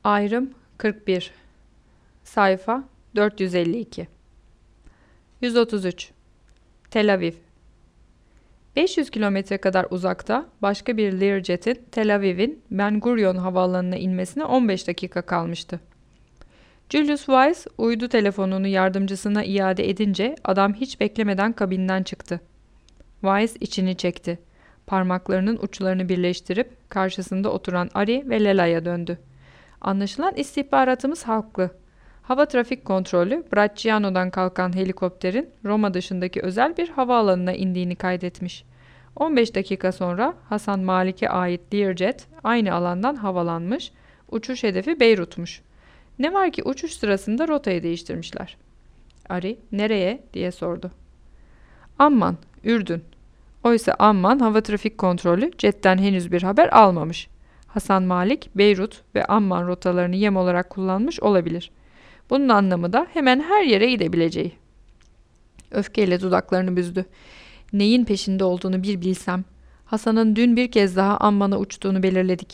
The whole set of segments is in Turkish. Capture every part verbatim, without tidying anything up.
Ayrım kırk bir. Sayfa dört yüz elli iki. yüz otuz üç. Tel Aviv. beş yüz kilometre kadar uzakta başka bir Learjet'in Tel Aviv'in Ben Gurion havaalanına inmesine on beş dakika kalmıştı. Julius Weiss uydu telefonunu yardımcısına iade edince adam hiç beklemeden kabinden çıktı. Weiss içini çekti. Parmaklarının uçlarını birleştirip karşısında oturan Ari ve Lela'ya döndü. Anlaşılan istihbaratımız haklı. Hava trafik kontrolü, Bracciano'dan kalkan helikopterin Roma dışındaki özel bir havaalanına indiğini kaydetmiş. on beş dakika sonra Hasan Malik'e ait Learjet aynı alandan havalanmış, uçuş hedefi Beyrut'muş. Ne var ki uçuş sırasında rotayı değiştirmişler. Ari, nereye diye sordu. Amman, Ürdün. Oysa Amman hava trafik kontrolü jetten henüz bir haber almamış. Hasan Malik, Beyrut ve Amman rotalarını yem olarak kullanmış olabilir. Bunun anlamı da hemen her yere gidebileceği. Öfkeyle dudaklarını büzdü. Neyin peşinde olduğunu bir bilsem. Hasan'ın dün bir kez daha Amman'a uçtuğunu belirledik.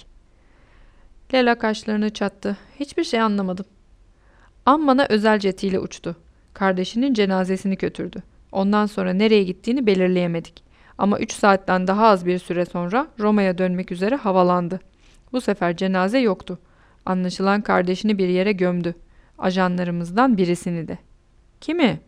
Lela kaşlarını çattı. Hiçbir şey anlamadım. Amman'a özel jetiyle uçtu. Kardeşinin cenazesini götürdü. Ondan sonra nereye gittiğini belirleyemedik. Ama üç saatten daha az bir süre sonra Roma'ya dönmek üzere havalandı. Bu sefer cenaze yoktu. Anlaşılan kardeşini bir yere gömdü. Ajanlarımızdan birisini de. Kimi?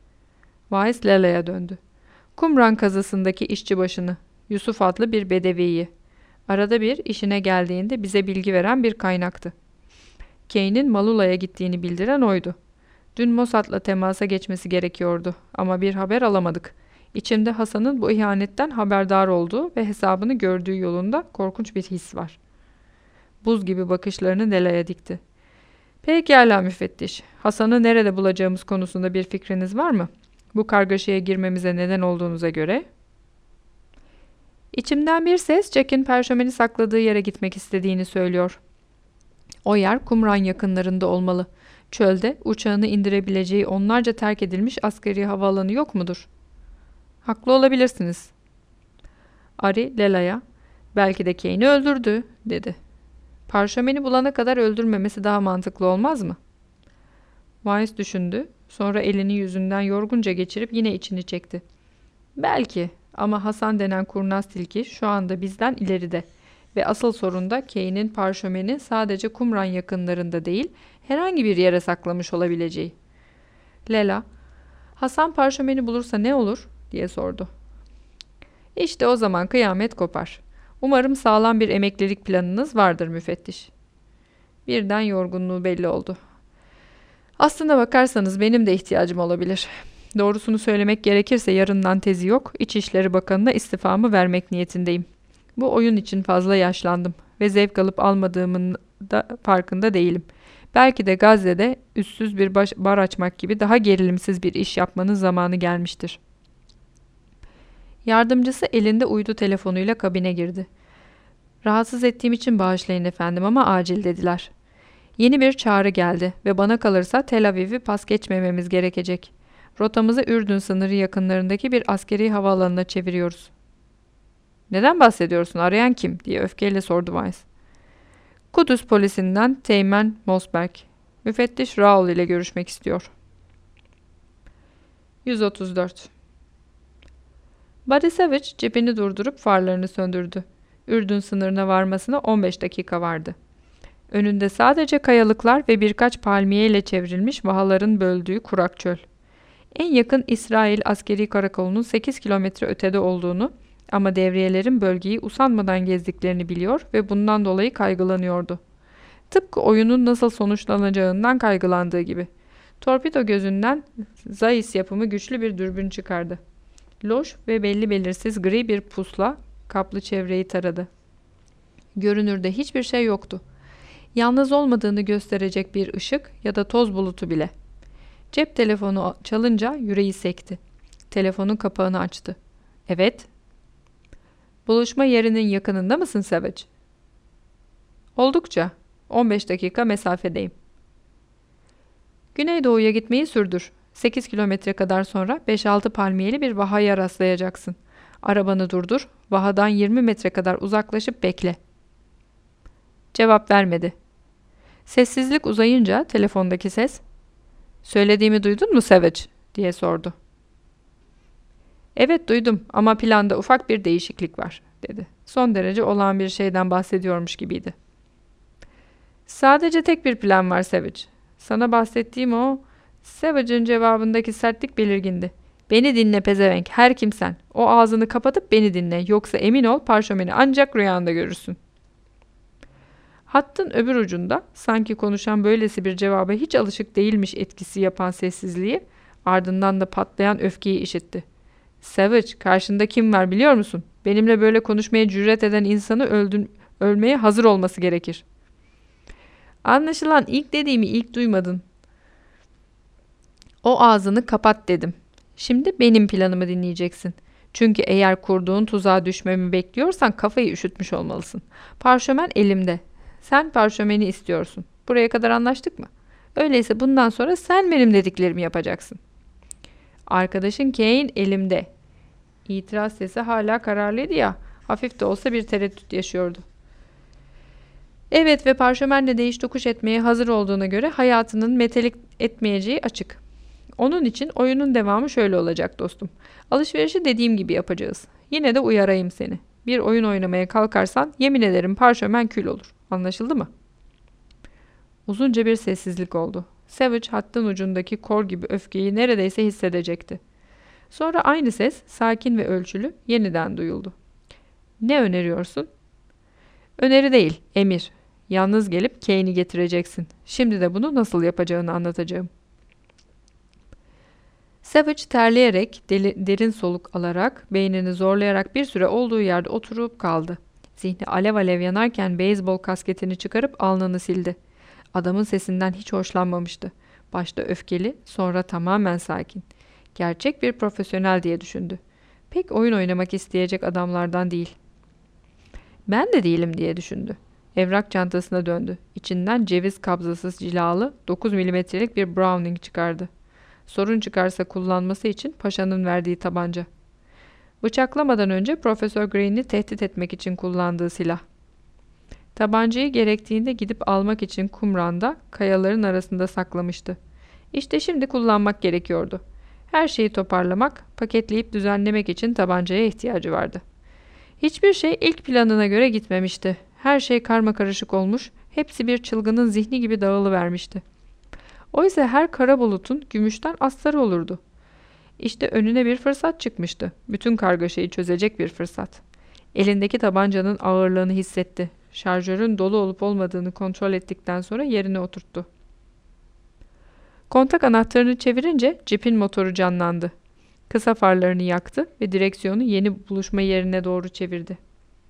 Weiss Lela'ya döndü. Kumran kazasındaki işçi başını, Yusuf adlı bir bedeviyi. Arada bir işine geldiğinde bize bilgi veren bir kaynaktı. Kane'in Malula'ya gittiğini bildiren oydu. Dün Mossad'la temasa geçmesi gerekiyordu ama bir haber alamadık. İçimde Hasan'ın bu ihanetten haberdar olduğu ve hesabını gördüğü yolunda korkunç bir his var. Buz gibi bakışlarını Lela'ya dikti. Pekala müfettiş. Hasan'ı nerede bulacağımız konusunda bir fikriniz var mı? Bu kargaşaya girmemize neden olduğunuza göre. İçimden bir ses Jack'in perşömeni sakladığı yere gitmek istediğini söylüyor. O yer Kumran yakınlarında olmalı. Çölde uçağını indirebileceği onlarca terk edilmiş askeri havaalanı yok mudur? Haklı olabilirsiniz. Ari Lela'ya, belki de Kane'i öldürdü, dedi. Parşömeni bulana kadar öldürmemesi daha mantıklı olmaz mı? Weiss düşündü, sonra elini yüzünden yorgunca geçirip yine içini çekti. Belki, ama Hasan denen kurnaz tilki şu anda bizden ileride. Ve asıl sorun da Kane'in parşömeni sadece Kumran yakınlarında değil, herhangi bir yere saklamış olabileceği. Lela, Hasan parşömeni bulursa ne olur, diye sordu. İşte o zaman kıyamet kopar. Umarım sağlam bir emeklilik planınız vardır müfettiş. Birden yorgunluğu belli oldu. Aslına bakarsanız benim de ihtiyacım olabilir. Doğrusunu söylemek gerekirse yarından tezi yok, İçişleri Bakanı'na istifamı vermek niyetindeyim. Bu oyun için fazla yaşlandım ve zevk alıp almadığımın da farkında değilim. Belki de Gazze'de üssüz bir baş, bar açmak gibi daha gerilimsiz bir iş yapmanın zamanı gelmiştir. Yardımcısı elinde uydu telefonuyla kabine girdi. Rahatsız ettiğim için bağışlayın efendim ama acil dediler. Yeni bir çağrı geldi ve bana kalırsa Tel Aviv'i pas geçmememiz gerekecek. Rotamızı Ürdün sınırı yakınlarındaki bir askeri havaalanına çeviriyoruz. Neden bahsediyorsun? Arayan kim? Diye öfkeyle sordu Weiss. Kudüs polisinden Teğmen Mosberg. Müfettiş Raul ile görüşmek istiyor. yüz otuz dört. Barisevic cebini durdurup farlarını söndürdü. Ürdün sınırına varmasına on beş dakika vardı. Önünde sadece kayalıklar ve birkaç palmiye ile çevrilmiş vahaların böldüğü kurak çöl. En yakın İsrail askeri karakolunun sekiz kilometre ötede olduğunu ama devriyelerin bölgeyi usanmadan gezdiklerini biliyor ve bundan dolayı kaygılanıyordu. Tıpkı oyunun nasıl sonuçlanacağından kaygılandığı gibi. Torpido gözünden Zeiss yapımı güçlü bir dürbün çıkardı. Loş ve belli belirsiz gri bir pusla kaplı çevreyi taradı. Görünürde hiçbir şey yoktu. Yalnız olmadığını gösterecek bir ışık ya da toz bulutu bile. Cep telefonu çalınca yüreği sekti. Telefonun kapağını açtı. Evet. Buluşma yerinin yakınında mısın Savage? Oldukça. on beş dakika mesafedeyim. Güneydoğuya gitmeyi sürdür. sekiz kilometre kadar sonra beş altı palmiyeli bir vahaya rastlayacaksın. Arabanı durdur. Vahadan yirmi metre kadar uzaklaşıp bekle. Cevap vermedi. Sessizlik uzayınca telefondaki ses, "Söylediğimi duydun mu Savage?" diye sordu. "Evet duydum ama planda ufak bir değişiklik var," dedi. Son derece olağan bir şeyden bahsediyormuş gibiydi. "Sadece tek bir plan var Savage. Sana bahsettiğim o..." Savage'ın cevabındaki sertlik belirgindi. "Beni dinle pezevenk, her kimsen. O ağzını kapatıp beni dinle. Yoksa emin ol parşömeni ancak rüyanda görürsün." Hattın öbür ucunda sanki konuşan böylesi bir cevaba hiç alışık değilmiş etkisi yapan sessizliği, ardından da patlayan öfkeyi işitti. "Savage, karşında kim var biliyor musun? Benimle böyle konuşmaya cüret eden insanı öldün, ölmeye hazır olması gerekir." "Anlaşılan ilk dediğimi ilk duymadın. O ağzını kapat dedim. Şimdi benim planımı dinleyeceksin. Çünkü eğer kurduğun tuzağa düşmemi bekliyorsan kafayı üşütmüş olmalısın. Parşömen elimde. Sen parşömeni istiyorsun. Buraya kadar anlaştık mı? Öyleyse bundan sonra sen benim dediklerimi yapacaksın." "Arkadaşın Kane elimde." İtiraz sesi hala kararlıydı ya, hafif de olsa bir tereddüt yaşıyordu. "Evet ve parşömenle değiş tokuş etmeye hazır olduğuna göre hayatının metelik etmeyeceği açık. Onun için oyunun devamı şöyle olacak dostum. Alışverişi dediğim gibi yapacağız. Yine de uyarayım seni. Bir oyun oynamaya kalkarsan yemin ederim parşömen kül olur. Anlaşıldı mı?" Uzunca bir sessizlik oldu. Savage hattın ucundaki kor gibi öfkeyi neredeyse hissedecekti. Sonra aynı ses, sakin ve ölçülü, yeniden duyuldu. "Ne öneriyorsun?" "Öneri değil, emir. Yalnız gelip Kane'i getireceksin. Şimdi de bunu nasıl yapacağını anlatacağım." Savage terleyerek, deli, derin soluk alarak, beynini zorlayarak bir süre olduğu yerde oturup kaldı. Zihni alev alev yanarken beyzbol kasketini çıkarıp alnını sildi. Adamın sesinden hiç hoşlanmamıştı. Başta öfkeli, sonra tamamen sakin. Gerçek bir profesyonel diye düşündü. Pek oyun oynamak isteyecek adamlardan değil. "Ben de değilim," diye düşündü. Evrak çantasına döndü. İçinden ceviz kabzası cilalı dokuz milimetrelik bir Browning çıkardı. Sorun çıkarsa kullanması için paşanın verdiği tabanca. Bıçaklamadan önce Profesör Green'i tehdit etmek için kullandığı silah. Tabancayı gerektiğinde gidip almak için kumranda, kayaların arasında saklamıştı. İşte şimdi kullanmak gerekiyordu. Her şeyi toparlamak, paketleyip düzenlemek için tabancaya ihtiyacı vardı. Hiçbir şey ilk planına göre gitmemişti. Her şey karmakarışık olmuş, hepsi bir çılgının zihni gibi dağılıvermişti. Oysa her kara bulutun gümüşten astarı olurdu. İşte önüne bir fırsat çıkmıştı. Bütün kargaşayı çözecek bir fırsat. Elindeki tabancanın ağırlığını hissetti. Şarjörün dolu olup olmadığını kontrol ettikten sonra yerine oturttu. Kontak anahtarını çevirince cipin motoru canlandı. Kısa farlarını yaktı ve direksiyonu yeni buluşma yerine doğru çevirdi.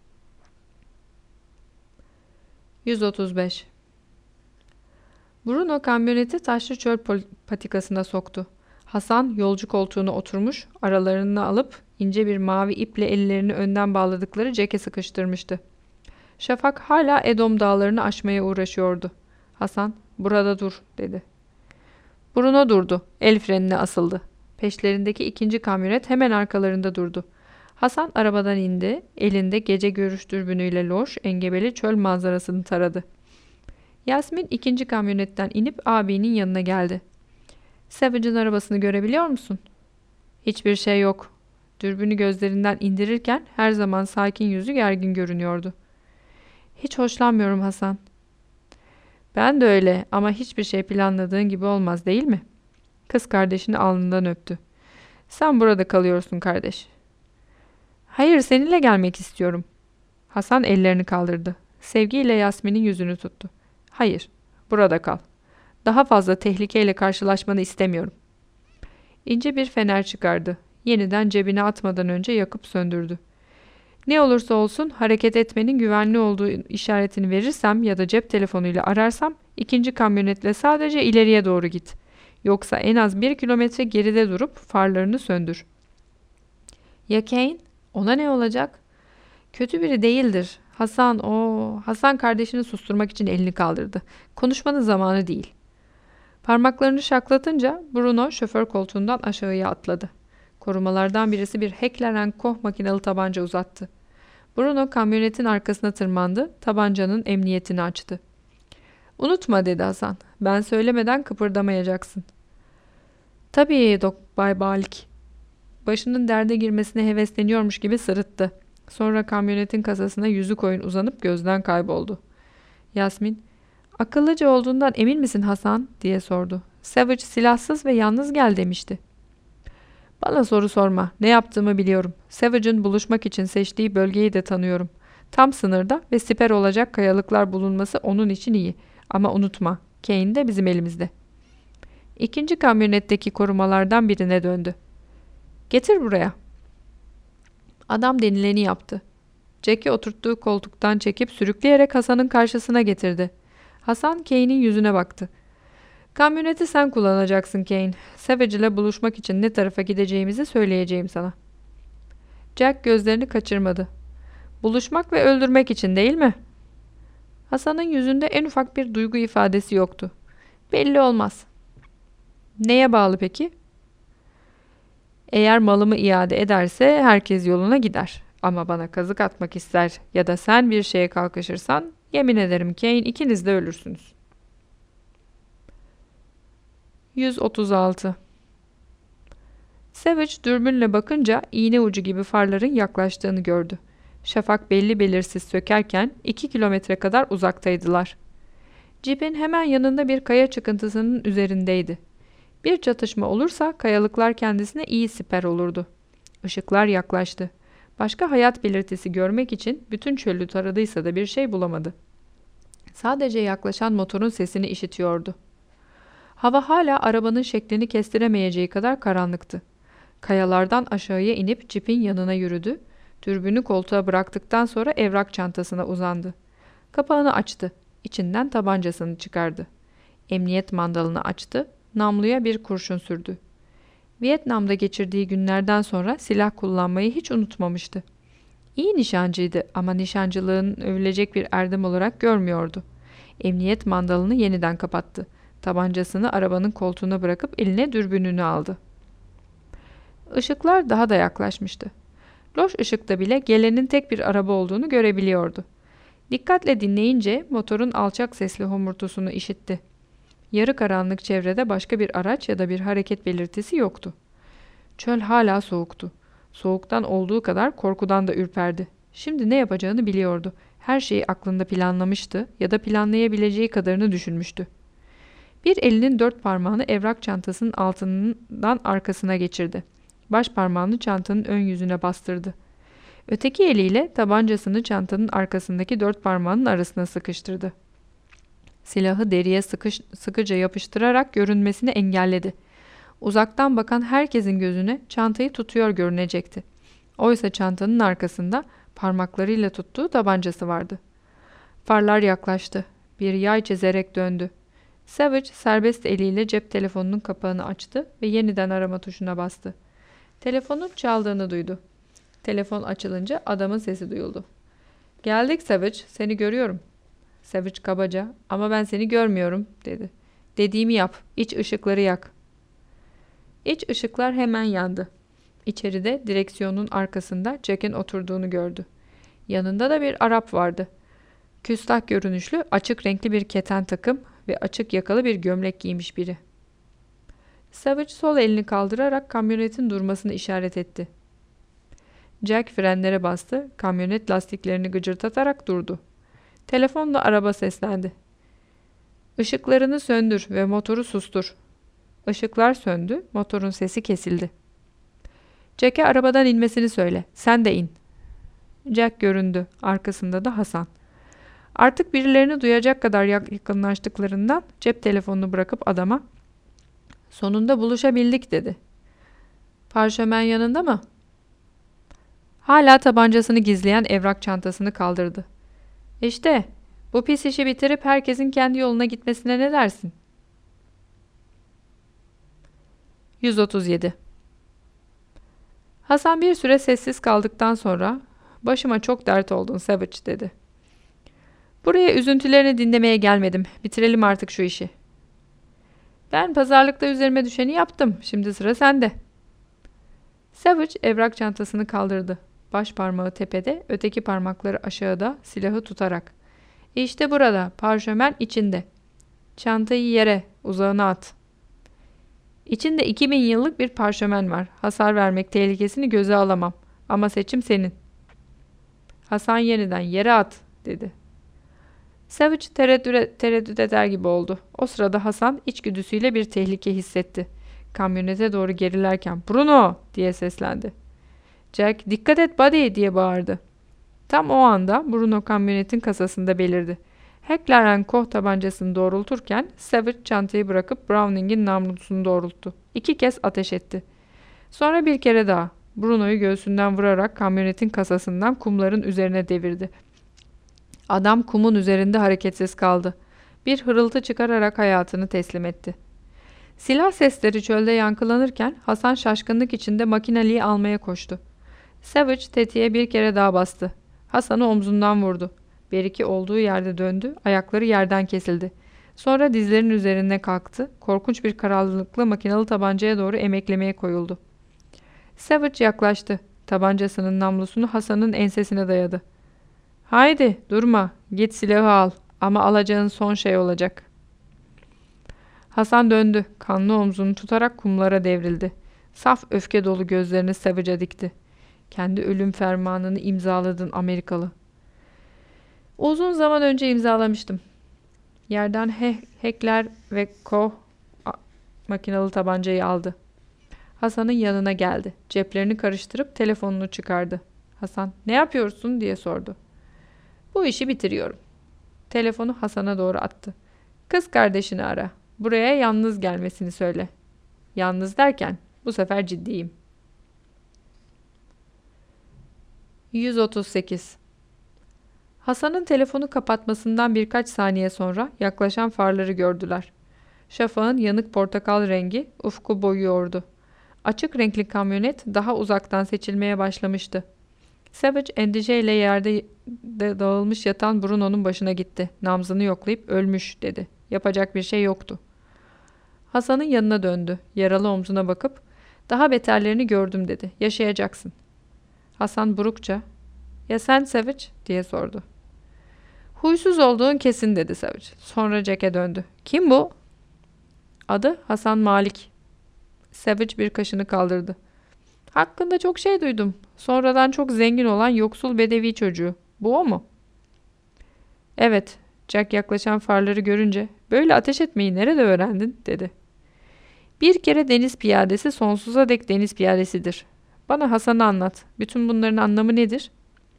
yüz otuz beş. Bruno kamyoneti taşlı çöl patikasına soktu. Hasan yolcu koltuğuna oturmuş, aralarını alıp ince bir mavi iple ellerini önden bağladıkları ceke sıkıştırmıştı. Şafak hala Edom dağlarını aşmaya uğraşıyordu. Hasan, "Burada dur," dedi. Bruno durdu. El frenine asıldı. Peşlerindeki ikinci kamyonet hemen arkalarında durdu. Hasan arabadan indi. Elinde gece görüş dürbünüyle loş, engebeli çöl manzarasını taradı. Yasmin ikinci kamyonetten inip abinin yanına geldi. "Savage'ın arabasını görebiliyor musun?" "Hiçbir şey yok." Dürbünü gözlerinden indirirken her zaman sakin yüzü gergin görünüyordu. "Hiç hoşlanmıyorum Hasan." "Ben de öyle ama hiçbir şey planladığın gibi olmaz değil mi?" Kız kardeşini alnından öptü. "Sen burada kalıyorsun kardeş." "Hayır, seninle gelmek istiyorum." Hasan ellerini kaldırdı. Sevgiyle Yasmin'in yüzünü tuttu. "Hayır, burada kal. Daha fazla tehlikeyle karşılaşmanı istemiyorum." İnce bir fener çıkardı. Yeniden cebine atmadan önce yakıp söndürdü. "Ne olursa olsun hareket etmenin güvenli olduğu işaretini verirsem ya da cep telefonuyla ararsam ikinci kamyonetle sadece ileriye doğru git. Yoksa en az bir kilometre geride durup farlarını söndür." "Ya Kane? Ona ne olacak?" "Kötü biri değildir. Hasan o Hasan kardeşini susturmak için elini kaldırdı. Konuşmanın zamanı değil." Parmaklarını şaklatınca Bruno şoför koltuğundan aşağıya atladı. Korumalardan birisi bir Heckler and Koch makinalı tabanca uzattı. Bruno kamyonetin arkasına tırmandı, tabancanın emniyetini açtı. Unutma dedi Hasan. Ben söylemeden kıpırdamayacaksın. Tabii Dok Bay Balik. Başının derde girmesine hevesleniyormuş gibi sırıttı. Sonra kamyonetin kasasına yüzü koyun uzanıp gözden kayboldu. Yasmin, akıllıca olduğundan emin misin Hasan diye sordu. Savage silahsız ve yalnız gel demişti. Bana soru sorma. Ne yaptığımı biliyorum. Savage'ın buluşmak için seçtiği bölgeyi de tanıyorum. Tam sınırda ve siper olacak kayalıklar bulunması onun için iyi. Ama unutma, Kane de bizim elimizde. İkinci kamyonetteki korumalardan birine döndü. Getir buraya. Adam denileni yaptı. Jack'i oturttuğu koltuktan çekip sürükleyerek Hasan'ın karşısına getirdi. Hasan Kane'in yüzüne baktı. Kamyoneti sen kullanacaksın Kane. Savage ile buluşmak için ne tarafa gideceğimizi söyleyeceğim sana. Jack gözlerini kaçırmadı. Buluşmak ve öldürmek için değil mi? Hasan'ın yüzünde en ufak bir duygu ifadesi yoktu. Belli olmaz. Neye bağlı peki? Eğer malımı iade ederse herkes yoluna gider. Ama bana kazık atmak ister ya da sen bir şeye kalkışırsan yemin ederim Kane ikiniz de ölürsünüz. yüz otuz altı. Savage dürbünle bakınca iğne ucu gibi farların yaklaştığını gördü. Şafak belli belirsiz sökerken iki kilometre kadar uzaktaydılar. Cipin hemen yanında bir kaya çıkıntısının üzerindeydi. Bir çatışma olursa kayalıklar kendisine iyi siper olurdu. Işıklar yaklaştı. Başka hayat belirtisi görmek için bütün çölü taradıysa da bir şey bulamadı. Sadece yaklaşan motorun sesini işitiyordu. Hava hala arabanın şeklini kestiremeyeceği kadar karanlıktı. Kayalardan aşağıya inip cipin yanına yürüdü. Dürbünü koltuğa bıraktıktan sonra evrak çantasına uzandı. Kapağını açtı. İçinden tabancasını çıkardı. Emniyet mandalını açtı. Namluya bir kurşun sürdü. Vietnam'da geçirdiği günlerden sonra silah kullanmayı hiç unutmamıştı. İyi nişancıydı ama nişancılığın övülecek bir erdem olarak görmüyordu. Emniyet mandalını yeniden kapattı. Tabancasını arabanın koltuğuna bırakıp eline dürbününü aldı. Işıklar daha da yaklaşmıştı. Loş ışıkta bile gelenin tek bir araba olduğunu görebiliyordu. Dikkatle dinleyince motorun alçak sesli homurtusunu işitti. Yarı karanlık çevrede başka bir araç ya da bir hareket belirtisi yoktu. Çöl hala soğuktu. Soğuktan olduğu kadar korkudan da ürperdi. Şimdi ne yapacağını biliyordu. Her şeyi aklında planlamıştı ya da planlayabileceği kadarını düşünmüştü. Bir elinin dört parmağını evrak çantasının altından arkasına geçirdi. Baş parmağını çantanın ön yüzüne bastırdı. Öteki eliyle tabancasını çantanın arkasındaki dört parmağının arasına sıkıştırdı. Silahı deriye sıkış, sıkıca yapıştırarak görünmesini engelledi. Uzaktan bakan herkesin gözüne çantayı tutuyor görünecekti. Oysa çantanın arkasında parmaklarıyla tuttuğu tabancası vardı. Farlar yaklaştı. Bir yay çizerek döndü. Savage serbest eliyle cep telefonunun kapağını açtı ve yeniden arama tuşuna bastı. Telefonun çaldığını duydu. Telefon açılınca adamın sesi duyuldu. "Geldik Savage, seni görüyorum." Savage kabaca, "Ama ben seni görmüyorum," dedi. "Dediğimi yap, iç ışıkları yak." İç ışıklar hemen yandı. İçeride direksiyonun arkasında Jack'in oturduğunu gördü. Yanında da bir Arap vardı. Küstah görünüşlü, açık renkli bir keten takım ve açık yakalı bir gömlek giymiş biri. Savage sol elini kaldırarak kamyonetin durmasını işaret etti. Jack frenlere bastı, kamyonet lastiklerini gıcırtatarak durdu. Telefonla araba seslendi. "Işıklarını söndür ve motoru sustur." Işıklar söndü, motorun sesi kesildi. "Jack'e arabadan inmesini söyle, sen de in." Jack göründü, arkasında da Hasan. Artık birilerini duyacak kadar yakınlaştıklarından cep telefonunu bırakıp adama "Sonunda buluşabildik," dedi. "Parşömen yanında mı?" Hala tabancasını gizleyen evrak çantasını kaldırdı. "İşte, bu pis işi bitirip herkesin kendi yoluna gitmesine ne dersin?" yüz otuz yedi. Hasan bir süre sessiz kaldıktan sonra "Başıma çok dert oldun Savage," dedi. "Buraya üzüntülerini dinlemeye gelmedim. Bitirelim artık şu işi." "Ben pazarlıkta üzerime düşeni yaptım. Şimdi sıra sende." Savage evrak çantasını kaldırdı. Baş parmağı tepede, öteki parmakları aşağıda, silahı tutarak. "İşte burada, parşömen içinde. Çantayı yere, uzağına at. İçinde iki bin yıllık bir parşömen var. Hasar vermek tehlikesini göze alamam. Ama seçim senin. Hasan yeniden yere at dedi. Savage tereddüt, tereddüt eder gibi oldu. O sırada Hasan içgüdüsüyle bir tehlike hissetti. Kamyonete doğru gerilerken "Bruno!" diye seslendi. Jack "Dikkat et buddy!" diye bağırdı. Tam o anda Bruno kamyonetin kasasında belirdi. Heckler and Co tabancasını doğrulturken Savage çantayı bırakıp Browning'in namlusunu doğrulttu. İki kez ateş etti. Sonra bir kere daha. Bruno'yu göğsünden vurarak kamyonetin kasasından kumların üzerine devirdi. Adam kumun üzerinde hareketsiz kaldı. Bir hırıltı çıkararak hayatını teslim etti. Silah sesleri çölde yankılanırken Hasan şaşkınlık içinde makineliği almaya koştu. Savage tetiğe bir kere daha bastı. Hasan'ı omzundan vurdu. Beriki olduğu yerde döndü, ayakları yerden kesildi. Sonra dizlerinin üzerine kalktı, korkunç bir karanlıklı makinalı tabancaya doğru emeklemeye koyuldu. Savage yaklaştı. Tabancasının namlusunu Hasan'ın ensesine dayadı. "Haydi, durma, git silahı al ama alacağın son şey olacak." Hasan döndü, kanlı omzunu tutarak kumlara devrildi. Saf öfke dolu gözlerini Savage'a dikti. "Kendi ölüm fermanını imzaladın Amerikalı." "Uzun zaman önce imzalamıştım." Yerden He Heckler ve Co makinalı tabancayı aldı. Hasan'ın yanına geldi. Ceplerini karıştırıp telefonunu çıkardı. Hasan, "Ne yapıyorsun?" diye sordu. "Bu işi bitiriyorum." Telefonu Hasan'a doğru attı. "Kız kardeşini ara. Buraya yalnız gelmesini söyle." Yalnız derken bu sefer ciddiyim. yüz otuz sekiz. Hasan'ın telefonu kapatmasından birkaç saniye sonra yaklaşan farları gördüler. Şafağın yanık portakal rengi ufku boyuyordu. Açık renkli kamyonet daha uzaktan seçilmeye başlamıştı. Savage endişeyle yerde dağılmış yatan Bruno'nun başına gitti. Nabzını yoklayıp "Ölmüş" dedi. Yapacak bir şey yoktu. Hasan'ın yanına döndü. Yaralı omzuna bakıp "Daha beterlerini gördüm" dedi. "Yaşayacaksın." Hasan burukça "Ya sen Savage?" diye sordu. "Huysuz olduğun kesin" dedi Savage. Sonra Jack'e döndü. "Kim bu?" "Adı Hasan Malik." Savage bir kaşını kaldırdı. "Hakkında çok şey duydum. Sonradan çok zengin olan yoksul bedevi çocuğu. Bu o mu?" "Evet." Jack yaklaşan farları görünce "Böyle ateş etmeyi nerede öğrendin?" dedi. "Bir kere deniz piyadesi sonsuza dek deniz piyadesidir. Bana Hasan'ı anlat. Bütün bunların anlamı nedir?"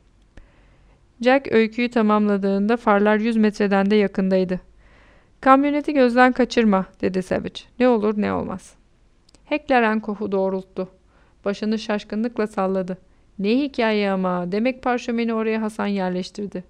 Jack öyküyü tamamladığında farlar yüz metreden de yakındaydı. "Kamyoneti gözden kaçırma" dedi Savage. "Ne olur ne olmaz." Heckler and Co'u doğrulttu. Başını şaşkınlıkla salladı. "Ne hikaye ama. Demek parşömeni oraya Hasan yerleştirdi."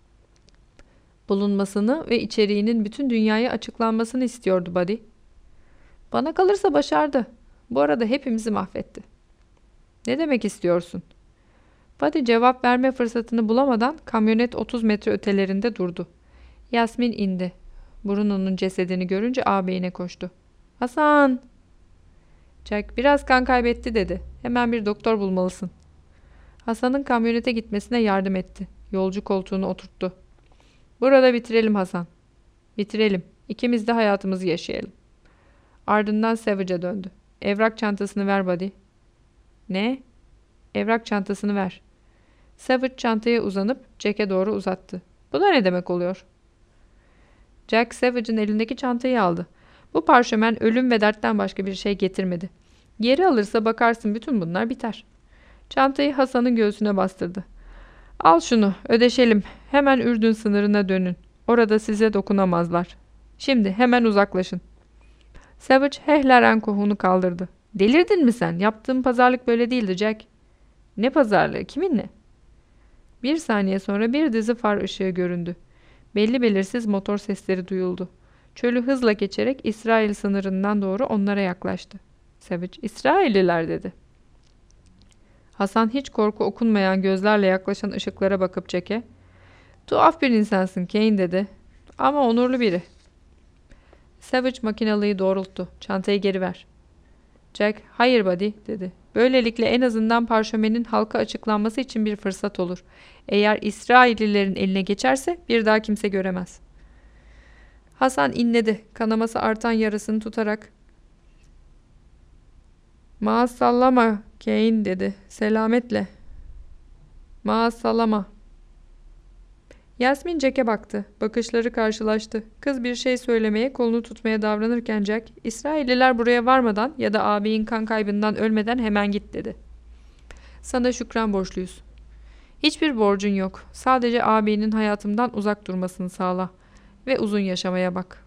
"Bulunmasını ve içeriğinin bütün dünyaya açıklanmasını istiyordu buddy." "Bana kalırsa başardı. Bu arada hepimizi mahvetti." "Ne demek istiyorsun?" Buddy cevap verme fırsatını bulamadan kamyonet otuz metre ötelerinde durdu. Yasmin indi. Bruno'nun cesedini görünce ağabeyine koştu. "Hasan!" Jack "Biraz kan kaybetti" dedi. "Hemen bir doktor bulmalısın." Hasan'ın kamyonete gitmesine yardım etti. Yolcu koltuğuna oturttu. "Burada bitirelim Hasan." "Bitirelim. İkimiz de hayatımızı yaşayalım." Ardından Savage'a döndü. "Evrak çantasını ver buddy." "Ne?" "Evrak çantasını ver." Savage çantaya uzanıp Jack'e doğru uzattı. "Bu da ne demek oluyor?" Jack Savage'ın elindeki çantayı aldı. "Bu parşömen ölüm ve dertten başka bir şey getirmedi. Geri alırsa bakarsın bütün bunlar biter." Çantayı Hasan'ın göğsüne bastırdı. "Al şunu, ödeşelim. Hemen Ürdün sınırına dönün. Orada size dokunamazlar. Şimdi hemen uzaklaşın." Savage Heckler and Co'unu kaldırdı. "Delirdin mi sen? Yaptığım pazarlık böyle değildi Jack." "Ne pazarlığı? Kiminle?" Bir saniye sonra bir dizi far ışığı göründü. Belli belirsiz motor sesleri duyuldu. Çölü hızla geçerek İsrail sınırından doğru onlara yaklaştı. Savage, "İsrailliler" dedi. Hasan hiç korku okunmayan gözlerle yaklaşan ışıklara bakıp Jack'e, "Tuhaf bir insansın Kane" dedi. "Ama onurlu biri." Savage makinalıyı doğrulttu. "Çantayı geri ver." Jack, "Hayır buddy" dedi. "Böylelikle en azından parşömenin halka açıklanması için bir fırsat olur. Eğer İsraillilerin eline geçerse bir daha kimse göremez." Hasan inledi, kanaması artan yarasını tutarak. "Maazsallama Kane," dedi. "Selametle." "Maazsallama." Yasmin Jack'e baktı. Bakışları karşılaştı. Kız bir şey söylemeye, kolunu tutmaya davranırken Jack, "İsrailliler buraya varmadan ya da ağabeyin kan kaybından ölmeden hemen git," dedi. "Sana şükran borçluyuz." "Hiçbir borcun yok. Sadece ağabeyinin hayatımdan uzak durmasını sağla ve uzun yaşamaya bak."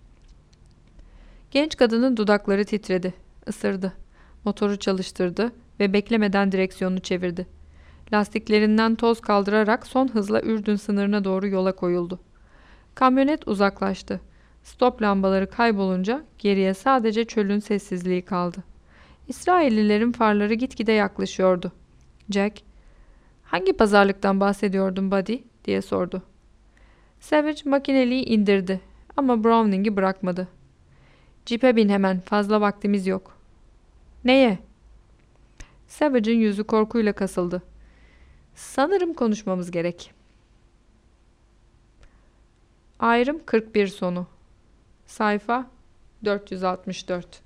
Genç kadının dudakları titredi. Isırdı. Motoru çalıştırdı ve beklemeden direksiyonu çevirdi. Lastiklerinden toz kaldırarak son hızla Ürdün sınırına doğru yola koyuldu. Kamyonet uzaklaştı. Stop lambaları kaybolunca geriye sadece çölün sessizliği kaldı. İsraillilerin farları gitgide yaklaşıyordu. Jack, "Hangi pazarlıktan bahsediyordun Buddy?" diye sordu. Savage makineliği indirdi ama Browning'i bırakmadı. "Cipe bin hemen, fazla vaktimiz yok." "Neye?" Savage'ın yüzü korkuyla kasıldı. "Sanırım konuşmamız gerek." Ayrım kırk bir sonu. Sayfa dört yüz altmış dört.